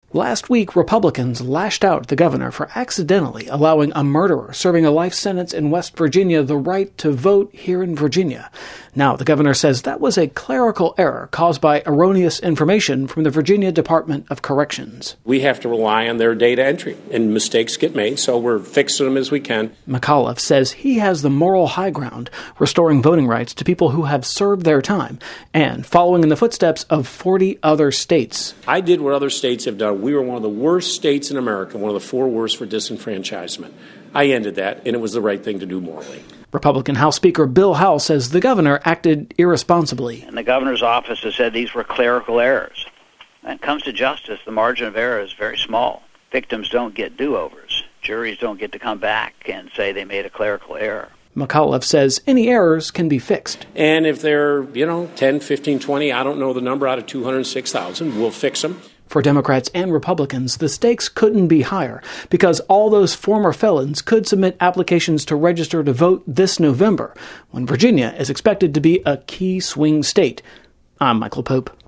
Last week, Republicans lashed out at the governor for accidentally allowing a murderer serving a life sentence in West Virginia the right to vote here in Virginia. Now, the governor says that was a clerical error caused by erroneous information from the Virginia Department of Corrections. We have to rely on their data entry, and mistakes get made, so we're fixing them as we can. McAuliffe says he has the moral high ground, restoring voting rights to people who have served their time, and following in the footsteps of 40 other states. I did what other states have done. We were one of the worst states in America, one of the 4 worst for disenfranchisement. I ended that, and it was the right thing to do morally. Republican House Speaker Bill Howell says the governor acted irresponsibly. And the governor's office has said these were clerical errors. When it comes to justice, the margin of error is very small. Victims don't get do-overs. Juries don't get to come back and say they made a clerical error. McAuliffe says any errors can be fixed. And if they're, 10, 15, 20, I don't know the number out of 206,000, we'll fix them. For Democrats and Republicans, the stakes couldn't be higher because all those former felons could submit applications to register to vote this November, when Virginia is expected to be a key swing state. I'm Michael Pope.